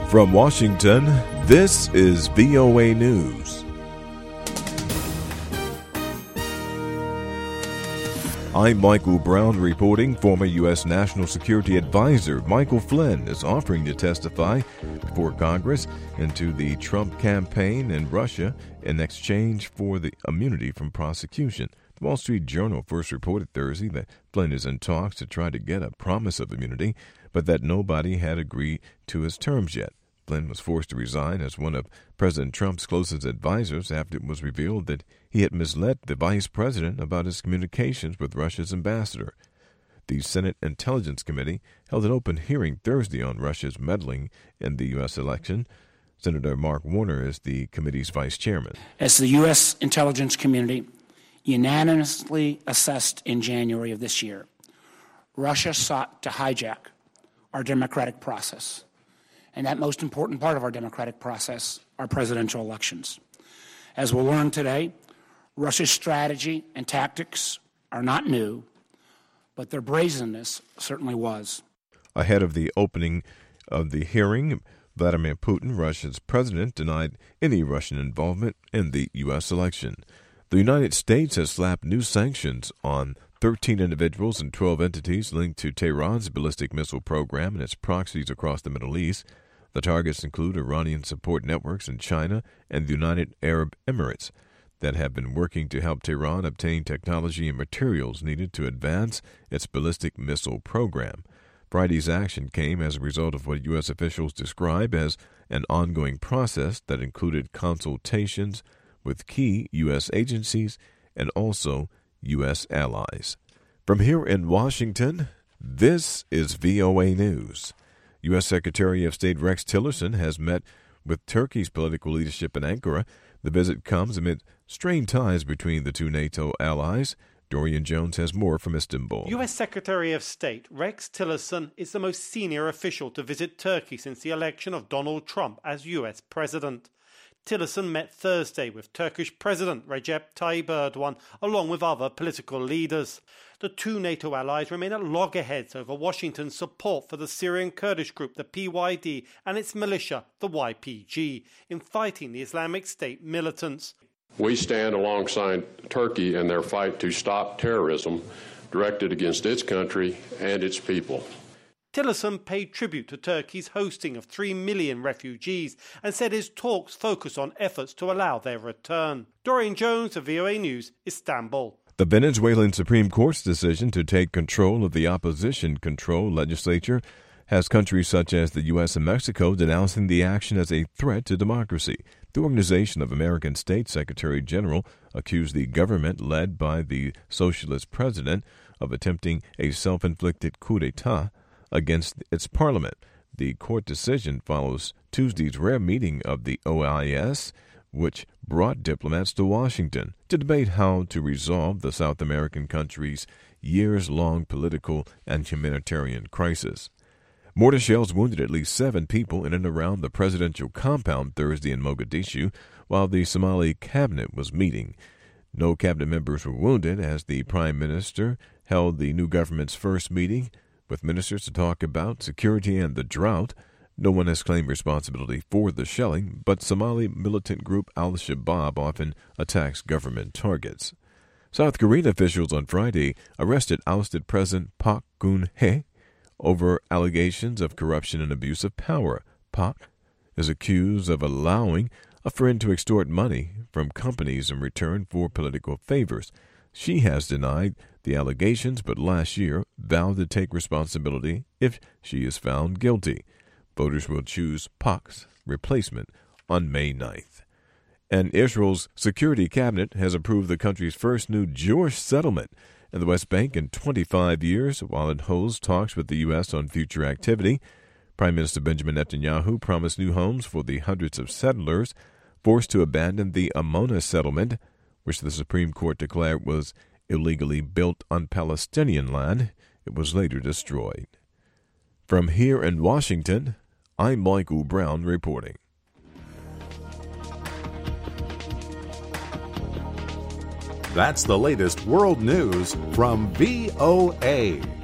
From Washington, this is VOA News. I'm Michael Brown reporting. Former U.S. National Security Advisor Michael Flynn is offering to testify before Congress into the Trump campaign in Russia in exchange for the immunity from prosecution. The Wall Street Journal first reported Thursday that Flynn is in talks to try to get a promise of immunity, but that nobody had agreed to his terms yet. Flynn was forced to resign as one of President Trump's closest advisors after it was revealed that he had misled the vice president about his communications with Russia's ambassador. The Senate Intelligence Committee held an open hearing Thursday on Russia's meddling in the U.S. election. Senator Mark Warner is the committee's vice chairman. As the U.S. intelligence community unanimously assessed in January of this year, Russia sought to hijack our democratic process, and that most important part of our democratic process, our presidential elections. As we'll learn today, Russia's strategy and tactics are not new, but their brazenness certainly was. Ahead of the opening of the hearing, Vladimir Putin, Russia's president, denied any Russian involvement in the U.S. election. The United States has slapped new sanctions on 13 individuals and 12 entities linked to Tehran's ballistic missile program and its proxies across the Middle East. The targets include Iranian support networks in China and the United Arab Emirates that have been working to help Tehran obtain technology and materials needed to advance its ballistic missile program. Friday's action came as a result of what U.S. officials describe as an ongoing process that included consultations with key U.S. agencies and also U.S. allies. From here in Washington, this is VOA News. U.S. Secretary of State Rex Tillerson has met with Turkey's political leadership in Ankara. The visit comes amid strained ties between the two NATO allies. Dorian Jones has more from Istanbul. U.S. Secretary of State Rex Tillerson is the most senior official to visit Turkey since the election of Donald Trump as U.S. president. Tillerson met Thursday with Turkish President Recep Tayyip Erdogan, along with other political leaders. The two NATO allies remain at loggerheads over Washington's support for the Syrian Kurdish group, the PYD, and its militia, the YPG, in fighting the Islamic State militants. We stand alongside Turkey in their fight to stop terrorism directed against its country and its people. Tillerson paid tribute to Turkey's hosting of 3 million refugees and said his talks focus on efforts to allow their return. Dorian Jones of VOA News, Istanbul. The Venezuelan Supreme Court's decision to take control of the opposition-controlled legislature has countries such as the U.S. and Mexico denouncing the action as a threat to democracy. The Organization of American States Secretary General accused the government led by the socialist president of attempting a self-inflicted coup d'etat against its parliament. The court decision follows Tuesday's rare meeting of the OAS, which brought diplomats to Washington to debate how to resolve the South American country's years-long political and humanitarian crisis. Mortar shells wounded at least 7 people in and around the presidential compound Thursday in Mogadishu while the Somali cabinet was meeting. No cabinet members were wounded as the prime minister held the new government's first meeting with ministers to talk about security and the drought. No one has claimed responsibility for the shelling, but Somali militant group Al-Shabaab often attacks government targets. South Korean officials on Friday arrested ousted President Park Geun-hye over allegations of corruption and abuse of power. Park is accused of allowing a friend to extort money from companies in return for political favors. She has denied the allegations, but last year vowed to take responsibility if she is found guilty. Voters will choose Park's replacement on May 9th. And Israel's security cabinet has approved the country's first new Jewish settlement in the West Bank in 25 years, while it holds talks with the U.S. on future activity. Prime Minister Benjamin Netanyahu promised new homes for the hundreds of settlers forced to abandon the Amona settlement, which the Supreme Court declared was illegally built on Palestinian land. It was later destroyed. From here in Washington, I'm Michael Brown reporting. That's the latest world news from VOA.